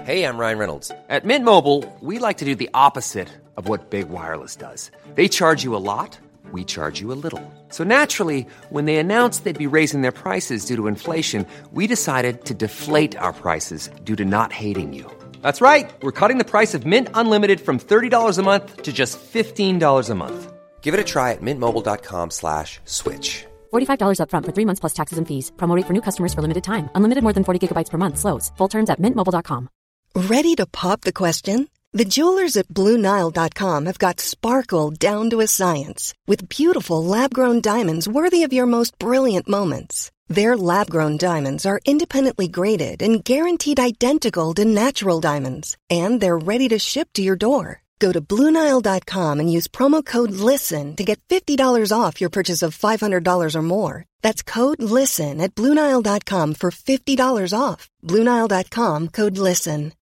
Hey, I'm Ryan Reynolds. At Mint Mobile, we like to do the opposite of what Big Wireless does. They charge you a lot, we charge you a little. So naturally, when they announced they'd be raising their prices due to inflation, we decided to deflate our prices due to not hating you. That's right. We're cutting the price of Mint Unlimited from $30 a month to just $15 a month. Give it a try at mintmobile.com/switch. $45 up front for 3 months plus taxes and fees. Promo rate for new customers for limited time. Unlimited more than 40 gigabytes per month. Slows full terms at mintmobile.com. Ready to pop the question? The jewelers at BlueNile.com have got sparkle down to a science with beautiful lab-grown diamonds worthy of your most brilliant moments. Their lab-grown diamonds are independently graded and guaranteed identical to natural diamonds, and they're ready to ship to your door. Go to BlueNile.com and use promo code LISTEN to get $50 off your purchase of $500 or more. That's code LISTEN at BlueNile.com for $50 off. BlueNile.com, code LISTEN.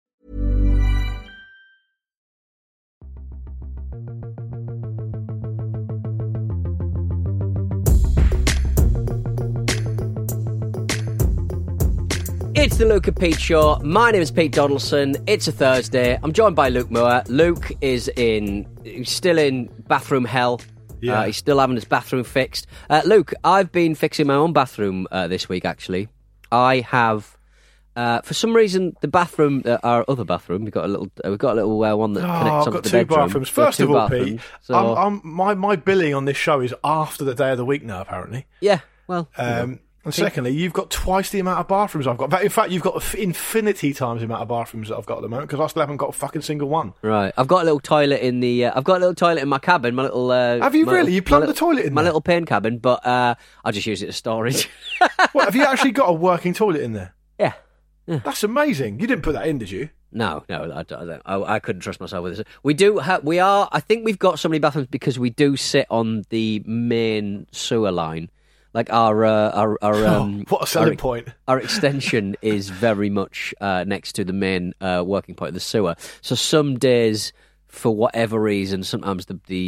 It's the Luke and Pete Show. My name is Pete Donaldson. It's a Thursday. I'm joined by Luke Moore. Luke is still in bathroom hell. Yeah. He's still having his bathroom fixed. Luke, I've been fixing my own bathroom this week, actually. I have, for some reason, the bathroom, our other bathroom, we've got a little one that connects I've onto got the two bedroom. bathrooms. First of all, Pete, So, my billing on this show is after the day of the week now, apparently. yeah, well... And secondly, you've got twice the amount of bathrooms I've got. In fact, you've got infinity times the amount of bathrooms that I've got at the moment because I still haven't got a fucking single one. Right, I've got a little toilet in the. I've got a little toilet in my cabin. My little. Have you really? You plumbed the toilet in my there? little pain cabin, but I just use it as storage. What, have you actually got a working toilet in there? Yeah. That's amazing. You didn't put that in, did you? No, I don't. I couldn't trust myself with this. We do. We are. I think we've got so many bathrooms because we do sit on the main sewer line. Like our what a selling point. Our extension is very much next to the main working point of the sewer. So some days, for whatever reason, sometimes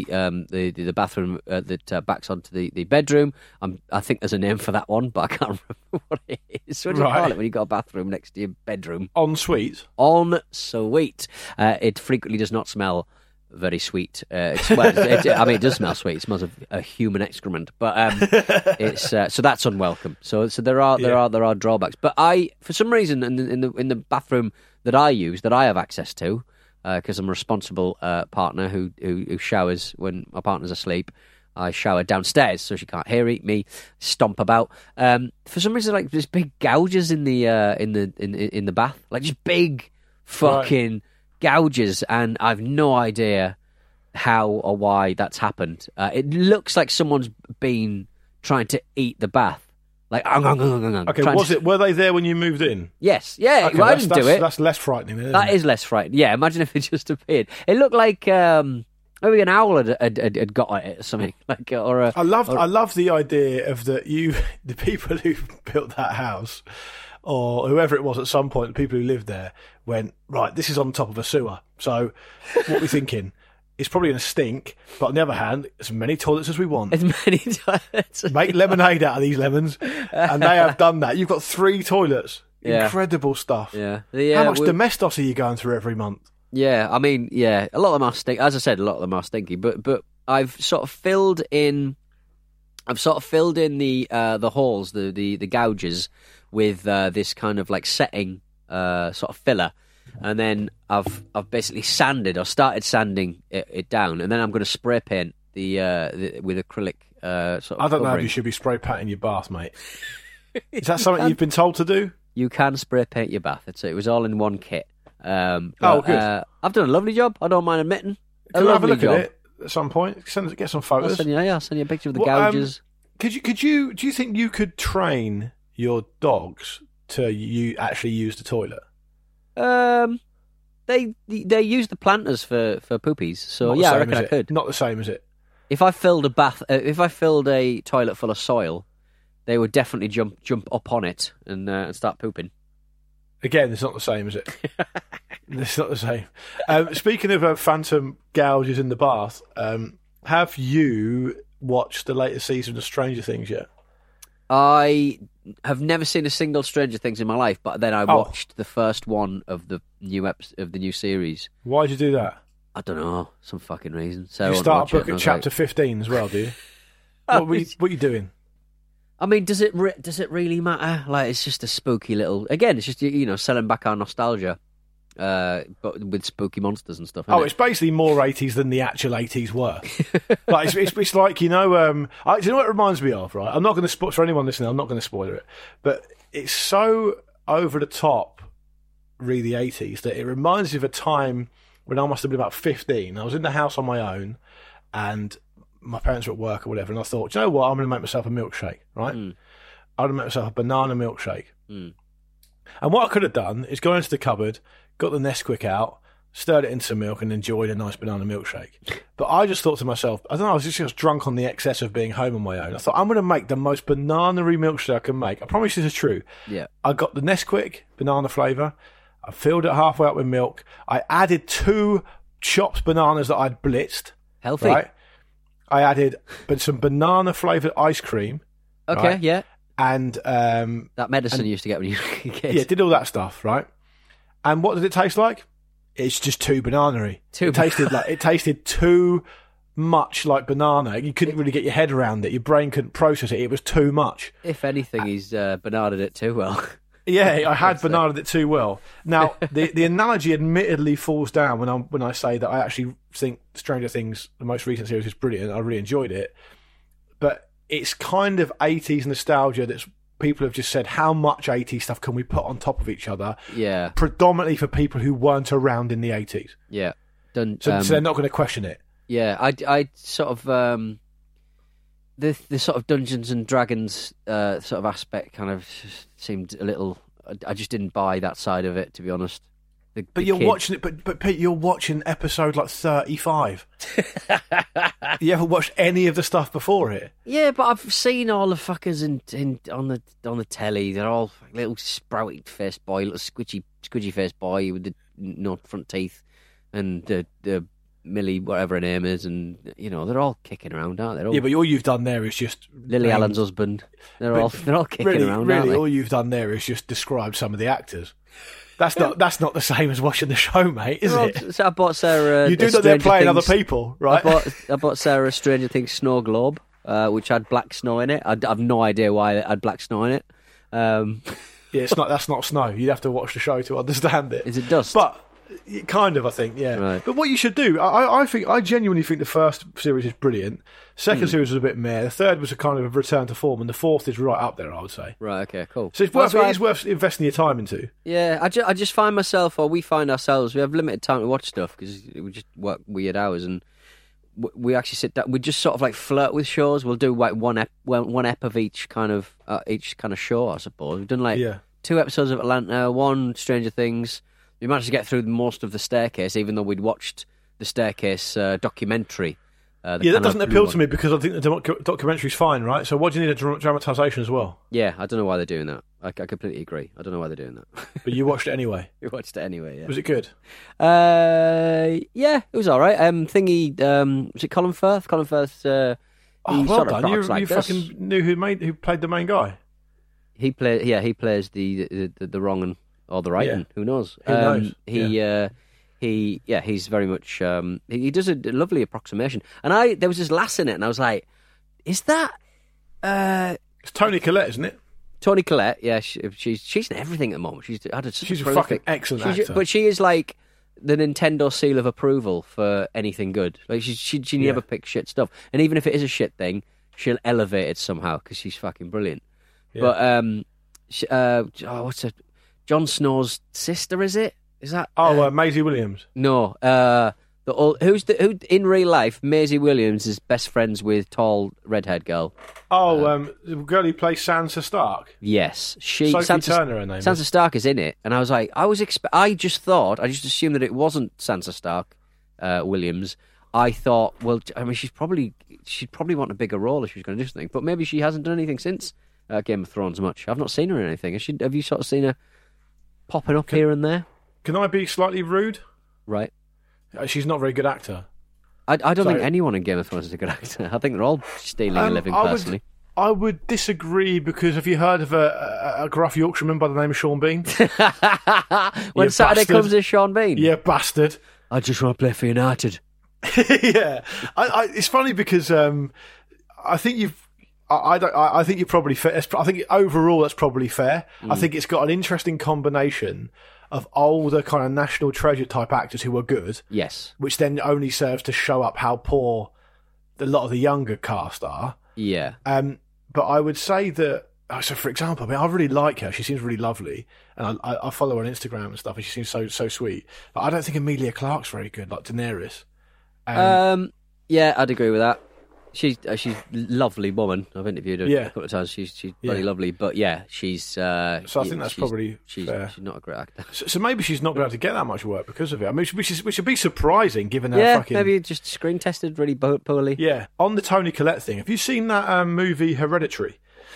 the bathroom that backs onto the bedroom. I think there's a name for that one, but I can't remember what it is. What do you call it when you got a bathroom next to your bedroom? En suite. En suite. It frequently does not smell very sweet. It does smell sweet. It smells of a human excrement, but it's so that's unwelcome. So there are drawbacks. But I, for some reason, in the bathroom that I use, that I have access to, because I'm a responsible partner who showers when my partner's asleep. I shower downstairs so she can't hear me stomp about. For some reason, like there's big gouges in the bath, like just big fucking. Right. Gouges, and I've no idea how or why that's happened. It looks like someone's been trying to eat the bath. Like, okay, were they there when you moved in? Yes, yeah. Okay, well, I didn't do it. That's less frightening. Isn't That it? is less frightening. Yeah, imagine if it just appeared. It looked like maybe an owl had got at it or something. Like, I love the idea of the people who built that house. Or whoever it was at some point, the people who lived there went, right, this is on top of a sewer. So what we're thinking, it's probably going to stink, but on the other hand, as many toilets as we want. As many toilets. Make lemonade out of these lemons. And they have done that. You've got 3 toilets. Yeah. Incredible stuff. Yeah. How much domestos are you going through every month? Yeah, I mean, yeah, a lot of them are stinky. As I said, a lot of them are stinky, but I've sort of filled in the holes, the gouges, with this kind of like setting sort of filler, and then I've basically started sanding it down, and then I'm going to spray paint the with acrylic sort of. I don't know if covering. you should be spray painting your bath, mate. Is that something you've been told to do? You can spray paint your bath. It was all in one kit. Good. I've done a lovely job. I don't mind admitting. Can I have a look at it at some point? Get some photos. I'll send you a picture of the gouges. Do you think you could train your dogs to actually use the toilet? They use the planters for poopies, so yeah, I reckon I could. Not the same as it. If I filled a toilet full of soil, they would definitely jump up on it and start pooping. Again, it's not the same, is it? It's not the same. Speaking of phantom gouges in the bath, have you watched the latest season of Stranger Things yet? I have never seen a single Stranger Things in my life, but then I watched the first one of the new series. Why'd you do that? I don't know, some fucking reason. You start a book at chapter 15 as well, do you? What are you doing? I mean, does it really matter? Like, it's just a spooky little. Again, it's just selling back our nostalgia, but with spooky monsters and stuff. It's basically more 80s than the actual 80s were. Like it's like do you know what it reminds me of? Right, I'm not going to spoil for anyone listening. I'm not going to spoil it, but it's so over the top, really the 80s, that it reminds me of a time when I must have been about 15. I was in the house on my own, and my parents were at work or whatever, and I thought, you know what, I'm going to make myself a milkshake, right? I'm going to make myself a banana milkshake. And what I could have done is gone into the cupboard, got the Nesquik out, stirred it into some milk, and enjoyed a nice banana milkshake. But I just thought to myself, I don't know, I was just drunk on the excess of being home on my own. I thought, I'm going to make the most banana-y milkshake I can make. I promise this is true. Yeah. I got the Nesquik, banana flavour. I filled it halfway up with milk. I added 2 chopped bananas that I'd blitzed. Healthy. Right? I added some banana flavoured ice cream. Okay, right? yeah. And that medicine you used to get when you were a kid. Yeah, did all that stuff, right? And what did it taste like? It's just too banana-y. It tasted too much like banana. You couldn't really get your head around it. Your brain couldn't process it. It was too much. If anything, he's bananaed it too well. Yeah, I had bananaed it too well. Now, the analogy admittedly falls down when I say that I actually think Stranger Things, the most recent series, is brilliant. I really enjoyed it. But it's kind of 80s nostalgia that's people have just said, how much 80s stuff can we put on top of each other? Yeah. Predominantly for people who weren't around in the 80s. Yeah. So they're not going to question it. Yeah, I sort of... The sort of Dungeons and Dragons sort of aspect kind of seemed a little... I just didn't buy that side of it, to be honest. Watching it, but Pete, you're watching episode like 35. You ever watched any of the stuff before it? Yeah, but I've seen all the fuckers on the telly. They're all little sprouty faced boy, little squidgy faced boy with the front teeth, and the Millie, whatever her name is, and they're all kicking around, aren't they? Yeah, but all you've done there is just Lily Allen's husband. They're all kicking around. Really, aren't they? all you've done there is just describe some of the actors. That's not the same as watching the show, mate, is it? So I bought Sarah. You do that they're playing other people, right? I bought Sarah a Stranger Things snow globe, which had black snow in it. I've no idea why it had black snow in it. Yeah, that's not snow. You'd have to watch the show to understand it. Is it dust? But kind of, I think, yeah. Right. But what you should do, I genuinely think the first series is brilliant. Second series was a bit meh. The third was a kind of a return to form, and the fourth is right up there, I would say. Right. Okay. Cool. So it's worth investing your time into. Yeah, I just find myself, or we find ourselves, we have limited time to watch stuff because we just work weird hours, and we actually sit down. We just sort of like flirt with shows. We'll do like one ep of each kind of show, I suppose. We've done like 2 episodes of Atlanta, 1 Stranger Things. We managed to get through most of The Staircase, even though we'd watched The Staircase documentary. That doesn't appeal to me because I think the documentary's fine, right? So what do you need a dramatisation as well? Yeah, I don't know why they're doing that. I completely agree. I don't know why they're doing that. But you watched it anyway? We watched it anyway, yeah. Was it good? Yeah, it was all right. Was it Colin Firth? Colin Firth... well done. You fucking knew who played the main guy? He plays the wrong or the right one. Who knows? Who knows? He's very much. He does a lovely approximation, and there was this lass in it, and I was like, "Is that?" It's Toni Collette, isn't it? Toni Collette, yeah, she's in everything at the moment. She's a fucking excellent actor, but she is like the Nintendo seal of approval for anything good. Like she never picks shit stuff, and even if it is a shit thing, she'll elevate it somehow because she's fucking brilliant. Yeah. But what's it? Jon Snow's sister, is it? Is that? Maisie Williams. No, who in real life? Maisie Williams is best friends with tall redhead girl. The girl who plays Sansa Stark. Yes, Sophie Turner, her name. Sansa Stark is in it, and I was like, I just assumed that it wasn't Sansa Stark Williams. I thought, well, I mean, she'd probably want a bigger role if she was going to do something, but maybe she hasn't done anything since Game of Thrones much. I've not seen her in anything. Have you sort of seen her popping up here and there? Can I be slightly rude? Right. She's not a very good actor. I don't think anyone in Game of Thrones is a good actor. I think they're all stealing a living, personally. I would disagree because have you heard of a gruff Yorkshireman by the name of Sean Bean? When You Saturday bastard. comes as Sean Bean. Yeah, bastard. I just want to play for United. Yeah, it's funny because I think you've. I think you're probably fair. I think overall that's probably fair. I think it's got an interesting combination of older kind of national treasure type actors who are good, Yes. which then only serves to show up how poor a lot of the younger cast are. Yeah. But I would say that. So, for example, I mean, I really like her. She seems really lovely, and I follow her on Instagram and stuff, and she seems so sweet. But I don't think Emilia Clarke's very good, like Daenerys. Yeah, I'd agree with that. She's a lovely woman. I've interviewed her Yeah. a couple of times. She's very lovely. But yeah, she's. So I think that's probably she's fair. She's not a great actor. So maybe she's not going to have to get that much work because of it. I mean, which would be surprising given her Yeah, fucking. maybe just screen tested really poorly. Yeah. On the Toni Collette thing, have you seen that movie Hereditary?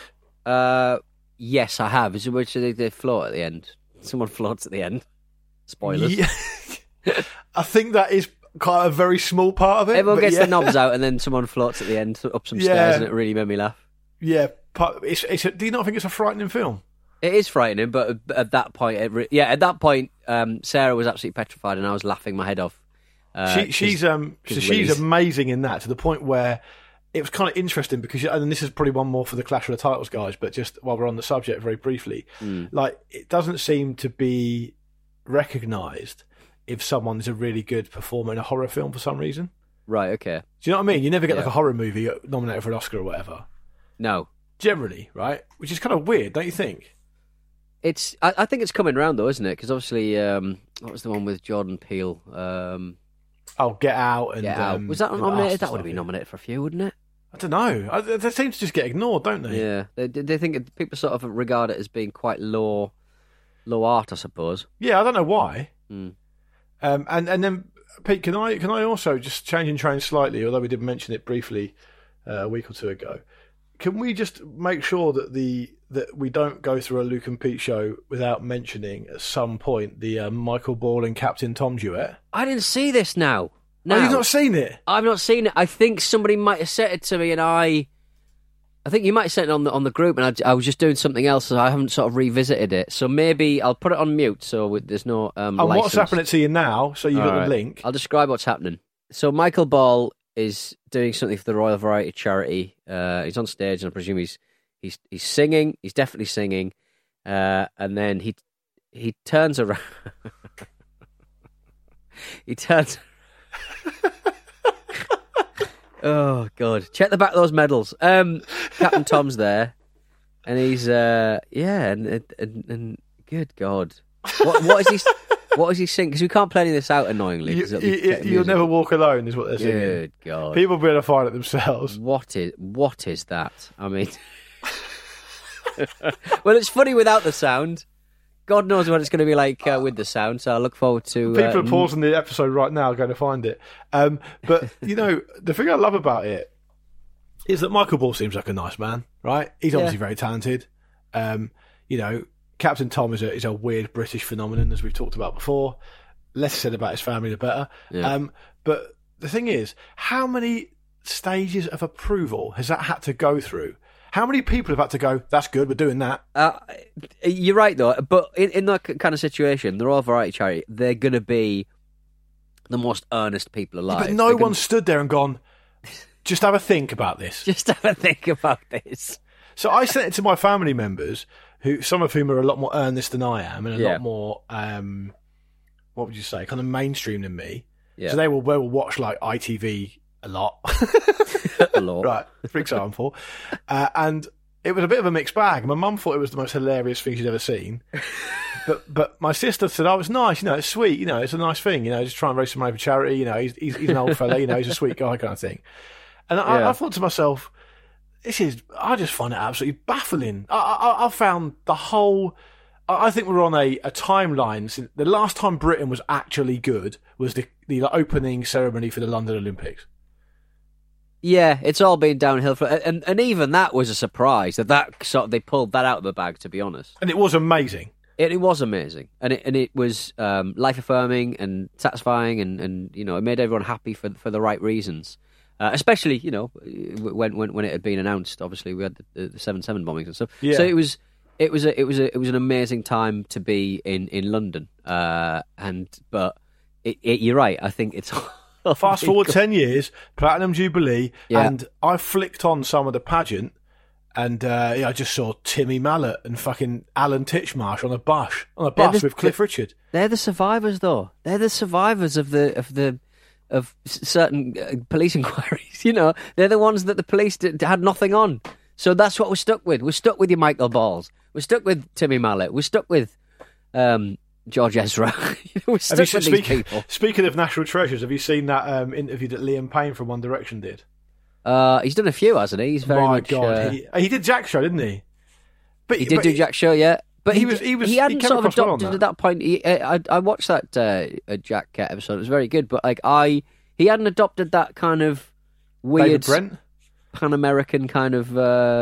Yes, I have. Is it which they float at the end? Someone floats at the end. Spoilers. Yeah. I think that is quite a very small part of it. Everyone but gets yeah. the knobs out, and then someone floats at the end up some Yeah. stairs, and it really made me laugh. Yeah. Do you not think it's a frightening film? It is frightening, but at that point, Sarah was absolutely petrified, and I was laughing my head off. She's Willie's- amazing in that to the point where it was kind of interesting because, and this is probably one more for the Clash of the Titles guys, but just while we're on the subject very briefly, like it doesn't seem to be recognised if someone is a really good performer in a horror film for some reason. Right, okay. Do you know what I mean? You never get like Yeah. a horror movie nominated for an Oscar or whatever. No. Generally, right? Which is kind of weird, don't you think? I think it's coming round, though, isn't it? Because obviously, what was the one with Jordan Peele? Get Out and Get Out. Was that and nominated? Us That and would have been stuff, nominated for a few, wouldn't it? I don't know. They seem to just get ignored, don't they? Yeah. They think people sort of regard it as being quite low art, I suppose. Yeah, I don't know why. Mm. And then Pete, can I also just changing train slightly? Although we did mention it briefly a week or two ago, can we just make sure that that we don't go through a Luke and Pete show without mentioning at some point the Michael Ball and Captain Tom duet? I didn't see this now. Oh, you've not seen it? I've not seen it. I think somebody might have sent it to me, and I think you might have sent it on the group, and I was just doing something else, so I haven't sort of revisited it. So maybe I'll put it on mute, so there's no I'm license. WhatsApping it to you now, so you've got the link. I'll describe what's happening. So Michael Ball is doing something for the Royal Variety Charity. He's on stage, and I presume he's singing. He's definitely singing, and then he turns around. He turns. Oh God! Check the back of those medals. Captain Tom's there, and he's and good God, what is he? What is he singing? Because we can't play any of this out annoyingly. 'cause it'll be techno You'll music. never walk alone, is what they're singing. Good God! People will be able to find it themselves. What is that? I mean, well, it's funny without the sound. God knows what it's going to be like with the sound. So I look forward to. People are pausing the episode right now, going to find it. But the thing I love about it is that Michael Ball seems like a nice man, right? He's obviously very talented. Captain Tom is a weird British phenomenon, as we've talked about before. Less said about his family, the better. Yeah. But the thing is, how many stages of approval has that had to go through? How many people have had to go, that's good, we're doing that? You're right, though. But in that kind of situation, the Royal Variety Charity, they're going to be the most earnest people alive. But no one stood there and gone, just have a think about this. Just have a think about this. So I sent it to my family members, some of whom are a lot more earnest than I am, and a lot more, what would you say, kind of mainstream than me. Yeah. So they will watch like ITV a lot. A lot. Right, for example. And it was a bit of a mixed bag. My mum thought it was the most hilarious thing she'd ever seen. But my sister said, oh, it's nice, it's sweet, it's a nice thing, just try and raise some money for charity, he's an old fella, he's a sweet guy kind of thing. And I thought to myself, I just find it absolutely baffling. I found the whole, I think we're on a timeline. Since the last time Britain was actually good was the opening ceremony for the London Olympics. Yeah, it's all been downhill and even that was a surprise that sort of they pulled that out of the bag, to be honest. And it was amazing. It was amazing, and it was life affirming and satisfying, and it made everyone happy for the right reasons. Especially, when it had been announced. Obviously, we had the 7/7 bombings and stuff. Yeah. So it was an amazing time to be in London. But you're right. I think it's Fast forward 10 years, Platinum Jubilee, Yeah. and I flicked on some of the pageant, and I just saw Timmy Mallet and fucking Alan Titchmarsh on a bus with Cliff Richard. They're the survivors, though. They're the survivors of certain police inquiries. They're the ones that the police had nothing on. So that's what we're stuck with. We're stuck with your Michael Balls. We're stuck with Timmy Mallet. We're stuck with George Ezra. We're stuck with these people. Speaking of national treasures, have you seen that interview that Liam Payne from One Direction did? He's done a few, hasn't he? He's very My much. God, he did Jack's show, didn't he? But He did do Jack's show, yeah. But he hadn't came sort of across well on adopted that. at that point. I watched that Jack episode. It was very good, but he hadn't adopted that kind of weird David Brent? Pan-American kind of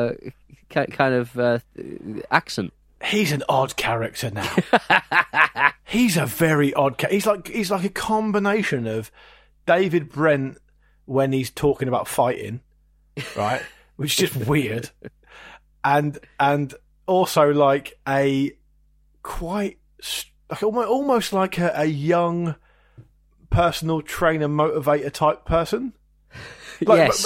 accent. He's an odd character now. He's a very odd character. He's like a combination of David Brent when he's talking about fighting, right? Which is just weird. And also like a quite like almost like a young personal trainer motivator type person. Yes.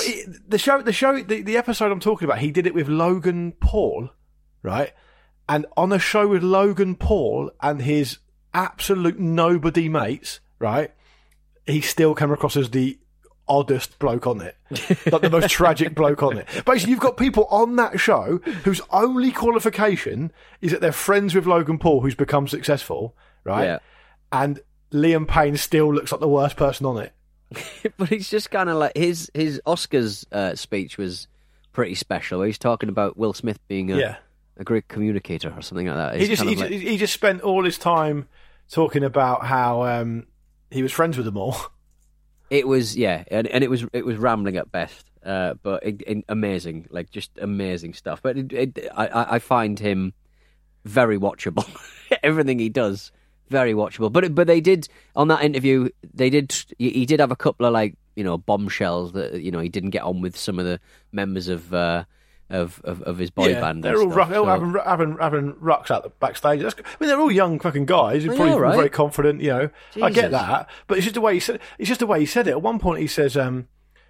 The episode I'm talking about, he did it with Logan Paul, right? And on a show with Logan Paul and his absolute nobody mates, right? He still came across as the oddest bloke on it, like the most tragic bloke on it. Basically, you've got people on that show whose only qualification is that they're friends with Logan Paul, who's become successful, right? Yeah. And Liam Payne still looks like the worst person on it. But he's just kind of like his Oscars speech was pretty special. He's talking about Will Smith being a great communicator or something like that. He just spent all his time talking about how he was friends with them all. It was and it was rambling at best, but amazing, like just amazing stuff. But I find him very watchable. Everything he does, very watchable. But they did on that interview. He did have a couple of bombshells that he didn't get on with some of the members of his boy band. They're all having rucks out the backstage. They're all young fucking guys. They're probably very confident. I get that, but it's just the way he said. It's just the way he said it. At one point, he says, "One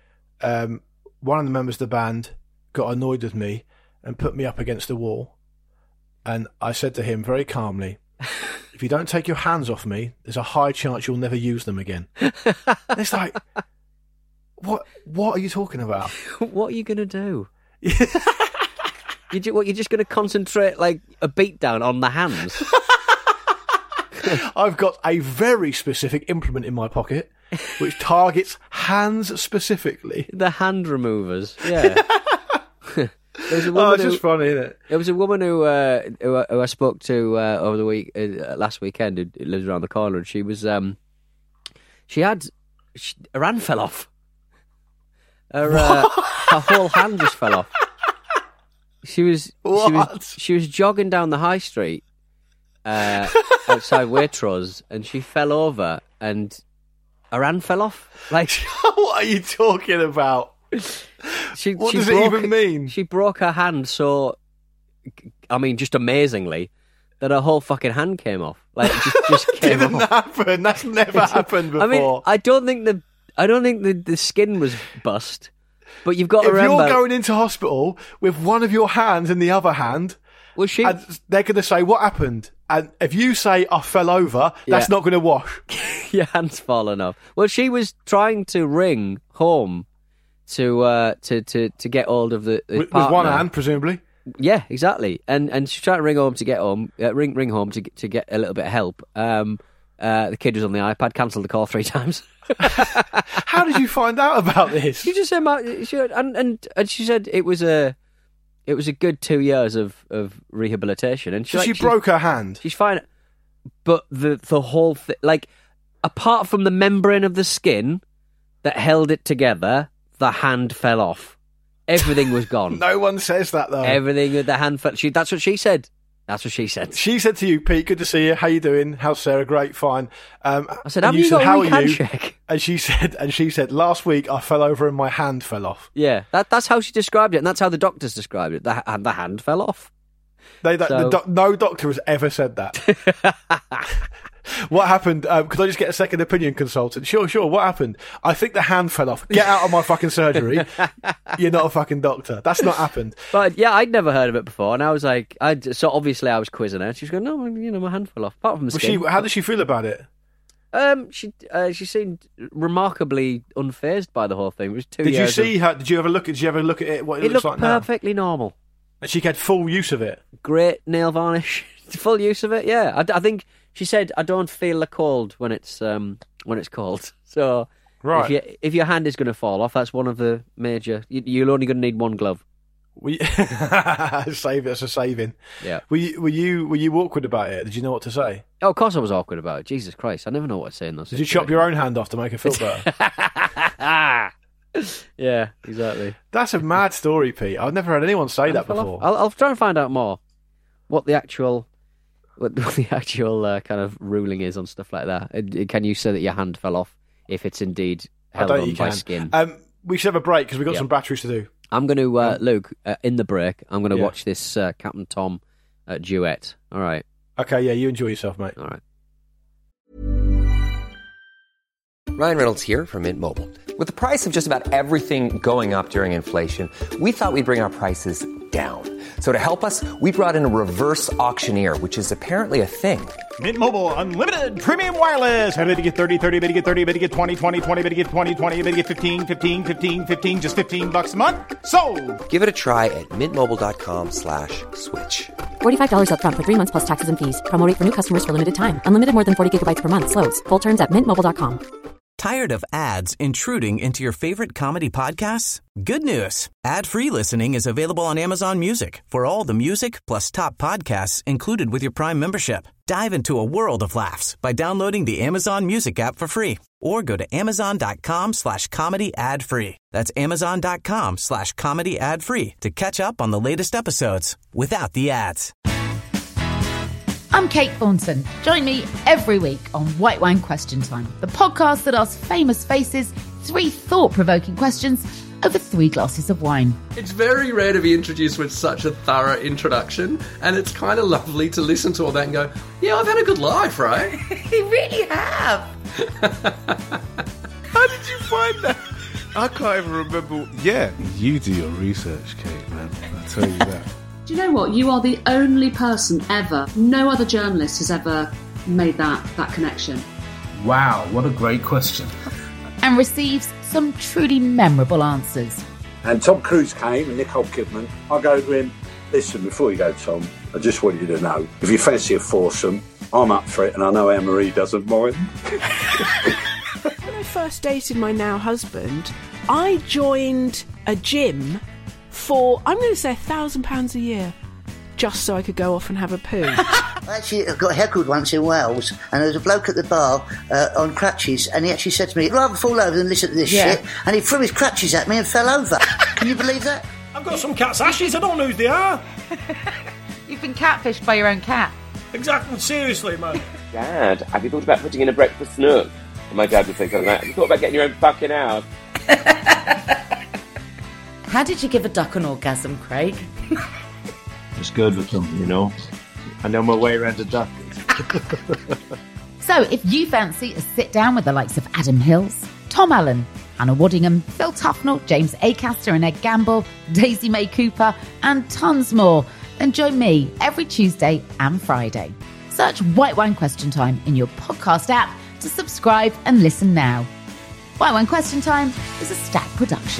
of the members of the band got annoyed with me and put me up against the wall, and I said to him very calmly." If you don't take your hands off me, there's a high chance you'll never use them again. It's like, what are you talking about? What are you going to do? You're just going to concentrate like a beatdown on the hands? I've got a very specific implement in my pocket which targets hands specifically. The hand removers, yeah. It's just funny, isn't it? There was a woman who I spoke to over the week, last weekend, who lives around the corner, and she was, her hand fell off. Her whole hand just fell off. She was jogging down the high street outside Waitrose, and she fell over, and her hand fell off. Like, what are you talking about? What does it even mean? She broke her hand so, just amazingly, that her whole fucking hand came off. Like, just came Didn't off. happen. That's never happened before. I don't think the skin was bust, but you've got to remember. If you're going into hospital with one of your hands in the other hand, and they're going to say, what happened? And if you say, I fell over, that's not going to wash. Your hand's fallen off. Well, she was trying to ring home to get hold of the with partner. one hand, presumably. Yeah, exactly. And she tried to ring home to get home, ring home to get a little bit of help. The kid was on the iPad, cancelled the call 3 times. How did you find out about this? She just said, and she said it was a good 2 years of rehabilitation, and she broke her hand. She's fine, but the whole thing, like, apart from the membrane of the skin that held it together, the hand fell off. Everything was gone. No one says that, though. Everything with the hand fell. That's what she said. That's what she said. She said to you, Pete, good to see you. How you doing? How's Sarah? Great, fine. I said, have you got a weak handshake? And she said, last week I fell over and my hand fell off. Yeah, that's how she described it, and that's how the doctors described it. The hand fell off. No doctor has ever said that. What happened? Could I just get a second opinion consultant? Sure. What happened? I think the hand fell off. Get out of my fucking surgery. You're not a fucking doctor. That's not happened. But yeah, I'd never heard of it before, and I was like, so obviously I was quizzing her. And she was going, no, my hand fell off. Apart from the skin. How did she feel about it? She seemed remarkably unfazed by the whole thing. It was 2 years. Did you ever look at it? What it looks like now? It looked perfectly normal. And she had full use of it. Great nail varnish, full use of it. Yeah, I think she said, I don't feel the cold when it's cold. So right. If your hand is going to fall off, that's one of the major. You're only going to need one glove. Save it as a saving. Yeah. Were you awkward about it? Did you know what to say? Oh, of course I was awkward about it. Jesus Christ, I never know what to say in those. Did you chop your own hand off to make her feel better? Yeah, exactly. That's a mad story, Pete. I've never heard anyone say that before. I'll try and find out more what the actual kind of ruling is on stuff like that. Can you say that your hand fell off if it's indeed held on by skin? We should have a break because we've got some batteries to do. I'm going to, Luke, in the break, I'm going to watch this Captain Tom duet. All right. Okay, yeah, you enjoy yourself, mate. All right. Ryan Reynolds here from Mint Mobile. With the price of just about everything going up during inflation, we thought we'd bring our prices down. So to help us, we brought in a reverse auctioneer, which is apparently a thing. Mint Mobile Unlimited Premium Wireless. How to get 30, 30, how to get 30, how to get 20, 20, 20, how to get 20, 20, how to get 15, 15, 15, 15, just $15 a month? Sold! Give it a try at mintmobile.com/switch. $45 up front for 3 months plus taxes and fees. Promo rate for new customers for limited time. Unlimited more than 40 gigabytes per month. Slows full terms at mintmobile.com. Tired of ads intruding into your favorite comedy podcasts? Good news. Ad-free listening is available on Amazon Music for all the music plus top podcasts included with your Prime membership. Dive into a world of laughs by downloading the Amazon Music app for free or go to amazon.com/comedy ad-free. That's amazon.com/comedy ad-free to catch up on the latest episodes without the ads. I'm Kate Thornton. Join me every week on White Wine Question Time, the podcast that asks famous faces 3 thought-provoking questions over 3 glasses of wine. It's very rare to be introduced with such a thorough introduction, and it's kind of lovely to listen to all that and go, yeah, I've had a good life, right? You really have. How did you find that? I can't even remember. Yeah, you do your research, Kate, man. I tell you that. Do you know what? You are the only person ever, no other journalist has ever made that connection. Wow, what a great question. And receives some truly memorable answers. And Tom Cruise came and Nicole Kidman. I go to him, listen, before you go, Tom, I just want you to know, if you fancy a foursome, I'm up for it and I know Anne-Marie doesn't mind. When I first dated my now husband, I joined a gym for, I'm going to say £1,000 a year, just so I could go off and have a poo. Actually, I got heckled once in Wales, and there was a bloke at the bar on crutches, and he actually said to me, I'd rather fall over than listen to this shit, and he threw his crutches at me and fell over. Can you believe that? I've got some cat's ashes, I don't know who they are. You've been catfished by your own cat. Exactly, seriously, man. Dad, have you thought about putting in a breakfast nook? And my dad would think something like, have you thought about getting your own fucking house? How did you give a duck an orgasm, Craig? It's good with them, you know. I know my way around a duck. So if you fancy a sit down with the likes of Adam Hills, Tom Allen, Anna Waddingham, Phil Tufnell, James Acaster and Ed Gamble, Daisy May Cooper, and tons more, then join me every Tuesday and Friday. Search White Wine Question Time in your podcast app to subscribe and listen now. White Wine Question Time is a Stack production.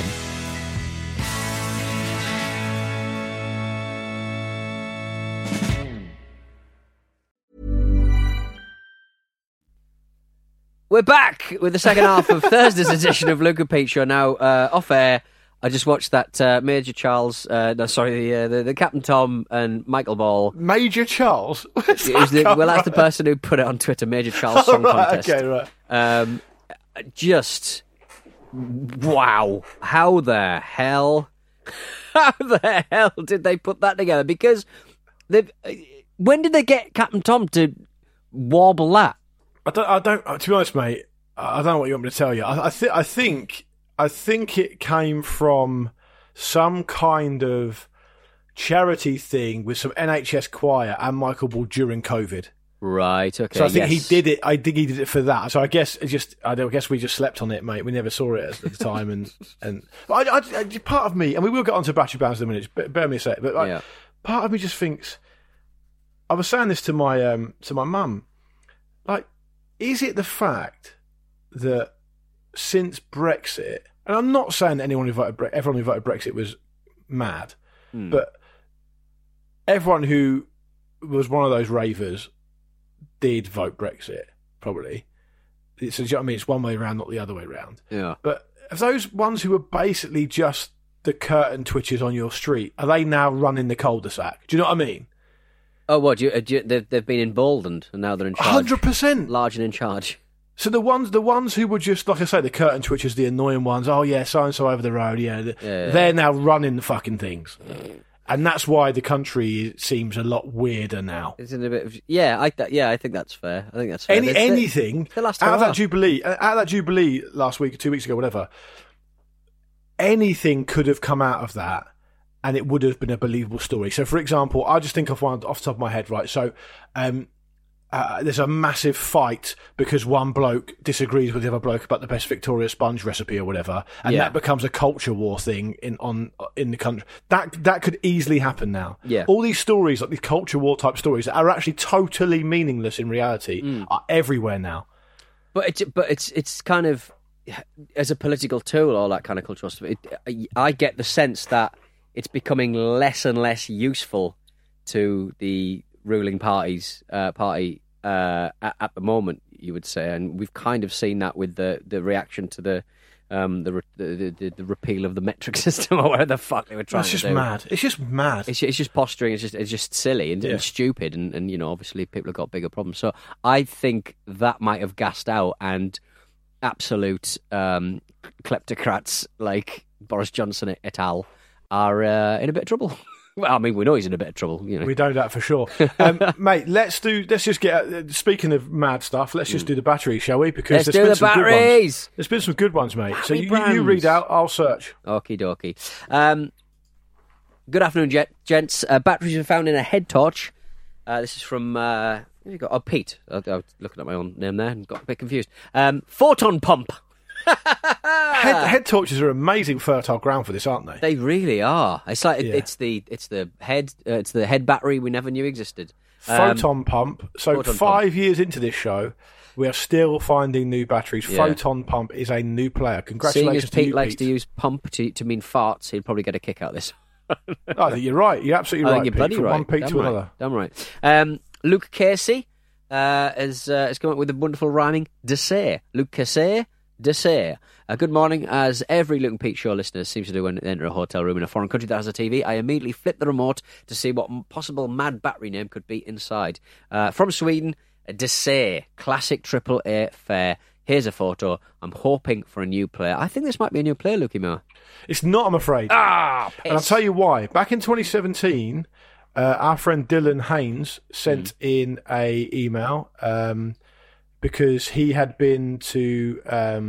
We're back with the second half of Thursday's edition of Luke and Pete Show. Now, off air, I just watched that Major Charles, the Captain Tom and Michael Ball. Major Charles? That's the person who put it on Twitter, Major Charles Song Contest. Okay, right. Just, wow. How the hell did they put that together? Because When did they get Captain Tom to warble that? I don't. To be honest, mate, I don't know what you want me to tell you. I think it came from some kind of charity thing with some NHS choir and Michael Ball during COVID. Right. Okay. So I think he did it. I think he did it for that. So I guess we just slept on it, mate. We never saw it at the time, and but I part of me, and we will get onto battery bands in a minute. Bear me a sec. But part of me just thinks. I was saying this to my mum. Like, is it the fact that since Brexit, and I'm not saying that everyone who voted Brexit was mad, but everyone who was one of those ravers did vote Brexit, probably. Do you know what I mean? It's one way around, not the other way around. Yeah. But of those ones who were basically just the curtain twitchers on your street, are they now running the cul-de-sac? Do you know what I mean? Oh, what? They've been emboldened, and now they're in charge. 100%. Large and in charge. So the ones who were just, like I say, the curtain twitchers, the annoying ones, oh yeah, so-and-so over the road, they're now running the fucking things. And that's why the country seems a lot weirder now. Isn't it a bit of, I think that's fair. I think that's fair. Anything out of that Jubilee last week or 2 weeks ago, whatever, anything could have come out of that. And it would have been a believable story. So, for example, I'll just think of one off the top of my head, right? So, there's a massive fight because one bloke disagrees with the other bloke about the best Victoria Sponge recipe or whatever, and that becomes a culture war thing in the country. That could easily happen now. Yeah. All these stories, like these culture war type stories, that are actually totally meaningless in reality, are everywhere now. But it's kind of, as a political tool, all that kind of cultural stuff. I get the sense that it's becoming less and less useful to the ruling party at the moment, you would say, and we've kind of seen that with the reaction to the repeal of the metric system or whatever the fuck they were trying to do. It's just mad. It's just posturing. It's just silly and stupid, and you know, obviously people have got bigger problems. So I think that might have gassed out, and absolute kleptocrats like Boris Johnson et al. Are in a bit of trouble. Well, I mean, we know he's in a bit of trouble. You know, we know that for sure, mate. Let's just get. Speaking of mad stuff, let's just do the batteries, shall we? Because let's do the batteries. There's been some good ones, mate. So you read out, I'll search. Okie dokie. Good afternoon, gents. Batteries were found in a head torch. This is from Pete. I was looking at my own name there and got a bit confused. Photon pump. Head torches are amazing fertile ground for this, aren't they? They really are. It's like it's the head battery we never knew existed. Photon pump. So 5 years into this show, we are still finding new batteries. Yeah. Photon pump is a new player. Congratulations to Pete you, likes to use pump to mean farts. He'd probably get a kick out of this. I think you're right. You're absolutely right. You're bloody right. One Pete Damn to right. another. Damn right. Luke Casey has come up with a wonderful rhyming dessert. Luke Casey. Dessert. Good morning. As every Luke and Pete show listener seems to do when they enter a hotel room in a foreign country that has a TV, I immediately flip the remote to see what possible mad battery name could be inside. From Sweden, Dessert. Classic AAA fare. Here's a photo. I'm hoping for a new player. I think this might be a new player, Lukey Moore. It's not, I'm afraid. And I'll tell you why. Back in 2017, our friend Dylan Haynes sent in a email because he had been to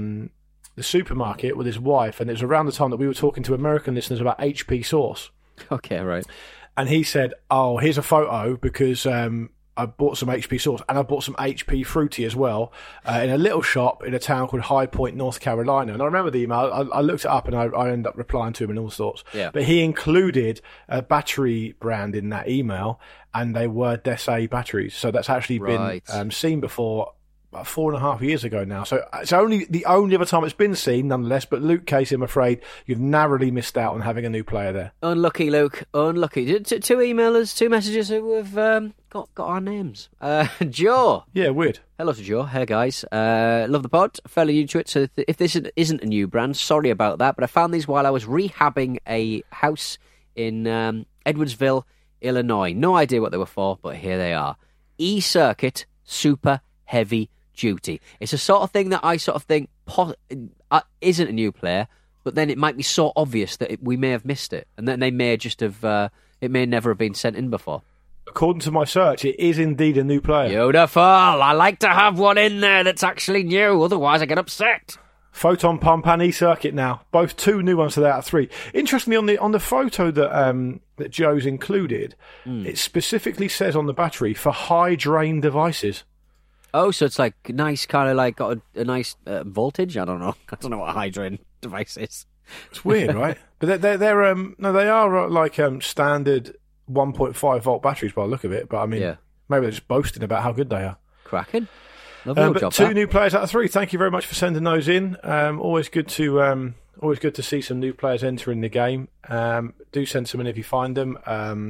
the supermarket with his wife, and it was around the time that we were talking to American listeners about HP sauce. Okay, right. And he said, oh, here's a photo because I bought some HP sauce and I bought some HP Fruity as well in a little shop in a town called High Point, North Carolina. And I remember the email. I looked it up and I ended up replying to him and all sorts. Yeah. But he included a battery brand in that email, and they were Dessay batteries. So that's actually been seen before. About 4.5 years ago now, so it's only the only other time it's been seen, nonetheless. But Luke Casey, I'm afraid you've narrowly missed out on having a new player there. Unlucky, Luke. Unlucky. Two emailers, two messages who have got our names. Joe. Yeah, weird. Hello to Joe. Hey guys, love the pod. Fairly new to it, so if this isn't a new brand, sorry about that. But I found these while I was rehabbing a house in Edwardsville, Illinois. No idea what they were for, but here they are. E-Circuit Super Heavy Duty. It's a sort of thing that I sort of think isn't a new player, but then it might be so obvious that we may have missed it, and then they may just have it may never have been sent in before. according to my search, it is indeed a new player. Beautiful. I like to have one in there that's actually new, otherwise I get upset. Photon Pump and E-Circuit now. Both 2 new ones today out of 3. Interestingly, on the photo that Joe's included, it specifically says on the battery for high drain devices. Oh, so it's like nice, kind of like got a nice voltage? I don't know. I don't know what a high drain device is. It's weird, right? But they are like standard 1.5 volt batteries by the look of it. But I mean, maybe they're just boasting about how good they are. Cracking. But 2 new players out of 3. Thank you very much for sending those in. Always good to see some new players entering the game. Do send some in if you find them.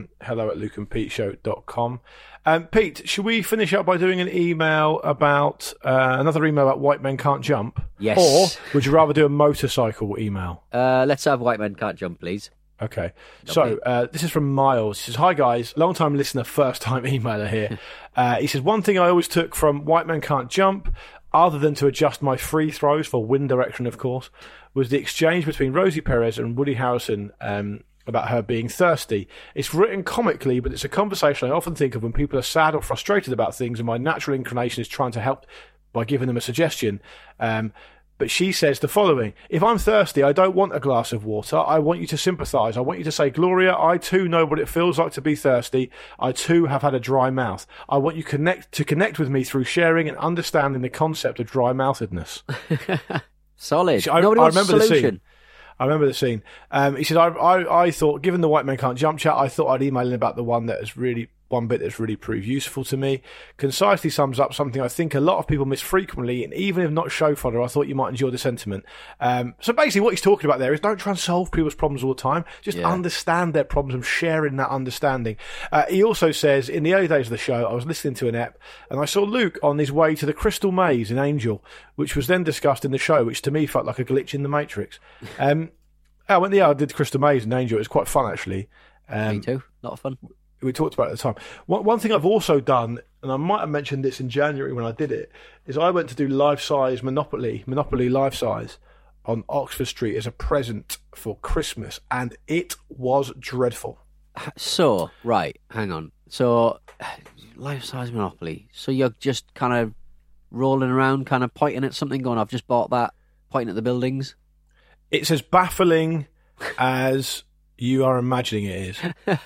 hello@lukeandpeteshow.com. Pete, should we finish up by doing another email about White Men Can't Jump? Yes. Or would you rather do a motorcycle email? Let's have White Men Can't Jump, please. Okay. So this is from Miles. He says, "Hi guys, long time listener, first time emailer here." He says, "One thing I always took from White Men Can't Jump, other than to adjust my free throws for wind direction, of course, was the exchange between Rosie Perez and Woody Harrelson about her being thirsty. It's written comically, but it's a conversation I often think of when people are sad or frustrated about things, and my natural inclination is trying to help by giving them a suggestion. But she says the following: if I'm thirsty, I don't want a glass of water. I want you to sympathise. I want you to say, Gloria, I too know what it feels like to be thirsty. I too have had a dry mouth. I want you to connect with me through sharing and understanding the concept of dry-mouthedness." Solid. I Nobody wants a remember the solution. scene. I remember the scene. He said, I thought, given the White Men Can't Jump chat, I thought I'd email in about the one bit that's really proved useful to me. Concisely sums up something I think a lot of people miss frequently, and even if not show fodder, I thought you might enjoy the sentiment. So basically what he's talking about there is don't try and solve people's problems all the time. Just understand their problems and sharing that understanding. He also says, in the early days of the show, I was listening to an ep, and I saw Luke on his way to the Crystal Maze in Angel, which was then discussed in the show, which to me felt like a glitch in the Matrix. I did Crystal Maze in Angel. It was quite fun, actually. Me too. A lot of fun. We talked about it at the time. One thing I've also done, and I might have mentioned this in January when I did it, is I went to do life-size Monopoly life-size on Oxford Street as a present for Christmas, and it was dreadful. So, right, hang on. So, life-size Monopoly. So you're just kind of rolling around, kind of pointing at something, going, I've just bought that, pointing at the buildings? It's as baffling as you are imagining it is.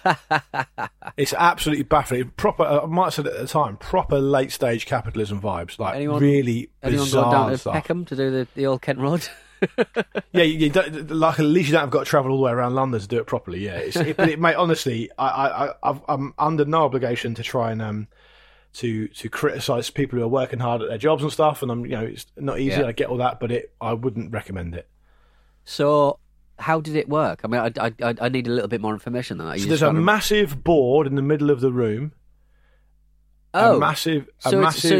It's absolutely baffling. Proper, I might have said it at the time, proper late stage capitalism vibes. Like really bizarre go down to stuff. Peckham to do the old Kent Road? Yeah, you don't, like at least you don't have got to travel all the way around London to do it properly. Yeah, but mate, honestly, I'm under no obligation to try and to criticise people who are working hard at their jobs and stuff. And it's not easy. Yeah. I get all that, but I wouldn't recommend it. So, how did it work? I mean, I need a little bit more information than that. So there's a massive board in the middle of the room. Oh, a massive. So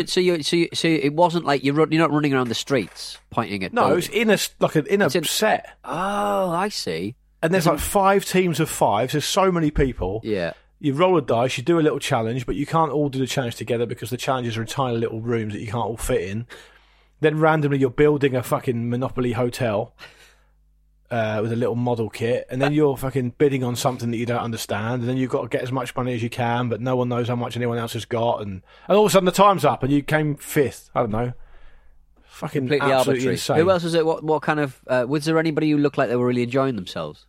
it wasn't like you're not running around the streets pointing at. No, buildings. it's in a set. Oh, I see. And there's like 5 teams of 5. There's so many people. Yeah. You roll a dice, you do a little challenge, but you can't all do the challenge together because the challenges are in tiny little rooms that you can't all fit in. Then randomly you're building a fucking Monopoly hotel. With a little model kit, and then you're fucking bidding on something that you don't understand, and then you've got to get as much money as you can, but no one knows how much anyone else has got, and all of a sudden the time's up, and you came 5th. I don't know. Fucking completely absolutely arbitrary. insane. Who else was it? What kind of... was there anybody who looked like they were really enjoying themselves?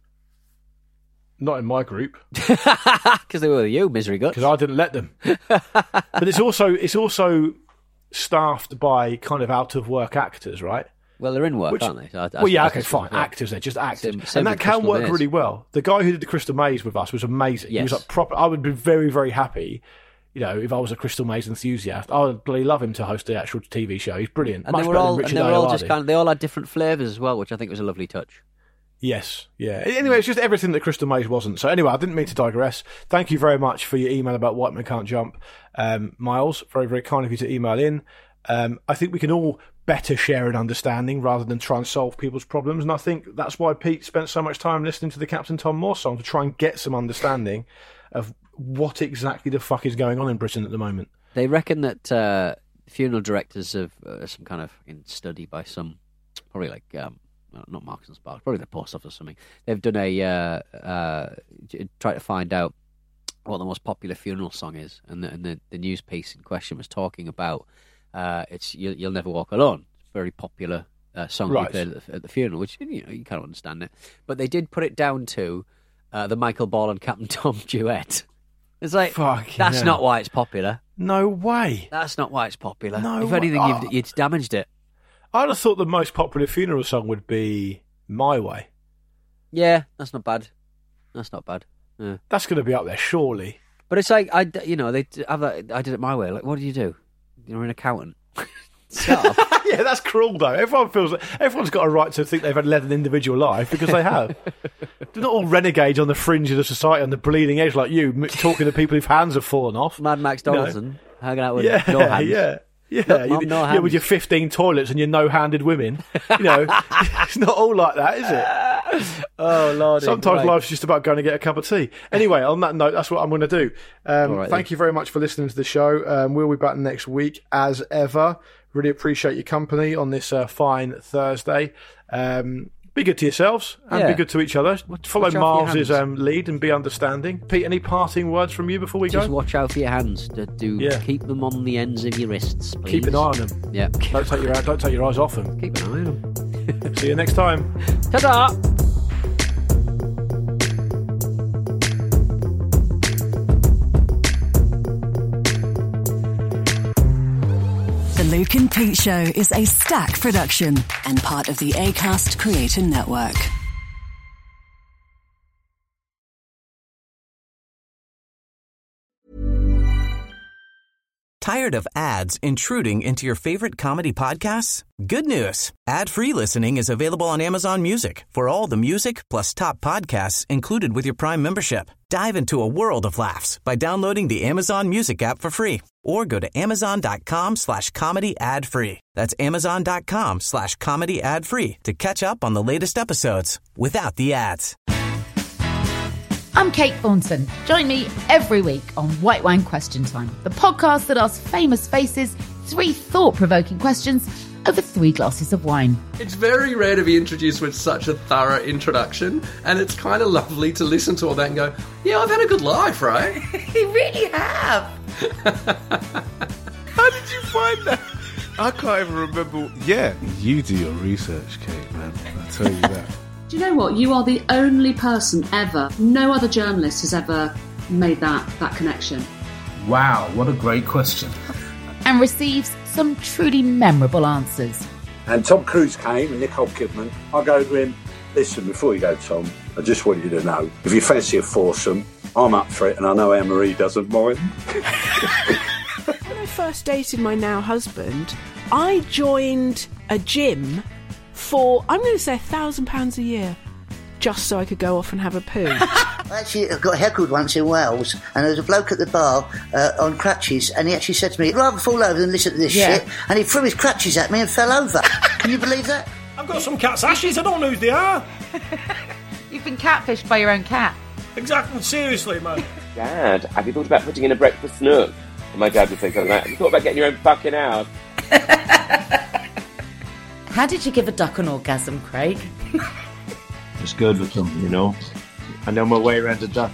Not in my group. Because they were you, misery guts. Because I didn't let them. But it's also staffed by kind of out-of-work actors, right? Well, they're in work, aren't they? Okay, fine. Actors, they're just actors. And that can work really well. The guy who did the Crystal Maze with us was amazing. Yes. He was like proper. I would be very, very happy, if I was a Crystal Maze enthusiast. I would bloody love him to host the actual TV show. He's brilliant. And they were all just they all had different flavours as well, which I think was a lovely touch. Yes, yeah. Anyway, it's just everything that Crystal Maze wasn't. So anyway, I didn't mean to digress. Thank you very much for your email about White Men Can't Jump. Miles, very, very kind of you to email in. I think we can all better share an understanding rather than try and solve people's problems. And I think that's why Pete spent so much time listening to the Captain Tom Moore song, to try and get some understanding of what exactly the fuck is going on in Britain at the moment. They reckon that funeral directors of some kind of study by some, probably like, not Marks and Sparks, probably the post office or something. They've done try to find out what the most popular funeral song is, and the news piece in question was talking about it's You'll Never Walk Alone. It's a very popular song Right. you played at the funeral, which you kind of understand it. But they did put it down to the Michael Ball and Captain Tom duet. It's like, that's hell. not why it's popular. No way. That's not why it's popular. No if way. anything, you've damaged it. I'd have thought the most popular funeral song would be My Way. Yeah, that's not bad. That's not bad. Yeah. That's going to be up there, surely. But it's like, I did it my way. Like, what do? You're an accountant. Yeah, that's cruel though. Everyone's got a right to think they've led an individual life because they have. They're not all renegades on the fringe of the society, on the bleeding edge like you, talking to people whose hands have fallen off. Mad Max Donaldson, hanging out with yeah, no hands. Yeah. Yeah, Look, Mum, no hands. with your 15 toilets and your no-handed women. It's not all like that, is it? Oh, Lord. Sometimes life's just about going to get a cup of tea. Anyway, on that note, that's what I'm going to do. Thank you very much for listening to the show. We'll be back next week, as ever. Really appreciate your company on this fine Thursday. Be good to yourselves and be good to each other. Follow Marv's lead and be understanding. Pete, any parting words from you before we go? Just watch out for your hands. Keep them on the ends of your wrists, please. Keep an eye on them. Yeah. Don't take your eyes off them. Keep an eye on them. See you next time. Ta-da! The Luke and Pete Show is a Stack production and part of the Acast Creator Network. Tired of ads intruding into your favorite comedy podcasts? Good news. Ad-free listening is available on Amazon Music for all the music plus top podcasts included with your Prime membership. Dive into a world of laughs by downloading the Amazon Music app for free or go to amazon.com/comedy ad-free. That's amazon.com/comedy ad-free to catch up on the latest episodes without the ads. I'm Kate Thornton. Join me every week on White Wine Question Time, the podcast that asks famous faces 3 thought-provoking questions over 3 glasses of wine. It's very rare to be introduced with such a thorough introduction, and it's kind of lovely to listen to all that and go, yeah, I've had a good life, right? You really have. How did you find that? I can't even remember. Yeah, you do your research, Kate, man. I tell you that. Do you know what? You are the only person ever, no other journalist has ever made that connection. Wow, what a great question. And receives some truly memorable answers. And Tom Cruise came and Nicole Kidman. I go to him, listen, before you go, Tom, I just want you to know, if you fancy a foursome, I'm up for it, and I know Anne-Marie doesn't mind. When I first dated my now husband, I joined a gym for, I'm going to say, £1,000 a year, just so I could go off and have a poo. I actually got heckled once in Wales, and there was a bloke at the bar on crutches, and he actually said to me, I'd rather fall over than listen to this shit, and he threw his crutches at me and fell over. Can you believe that? I've got some cat's ashes, I don't know who they are. You've been catfished by your own cat. Exactly, seriously, man. Dad, have you thought about putting in a breakfast nook? And my dad would think of that. Have you thought about getting your own fucking house? How did you give a duck an orgasm, Craig? It's good with them, I know my way around a duck.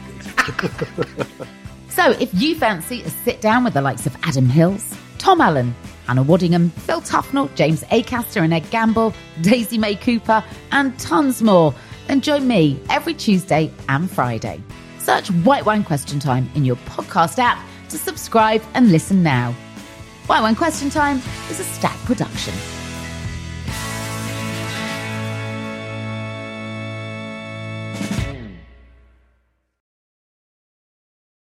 So if you fancy a sit down with the likes of Adam Hills, Tom Allen, Hannah Waddingham, Phil Tufnell, James Acaster and Ed Gamble, Daisy May Cooper, and tons more, then join me every Tuesday and Friday. Search White Wine Question Time in your podcast app to subscribe and listen now. White Wine Question Time is a Stack production.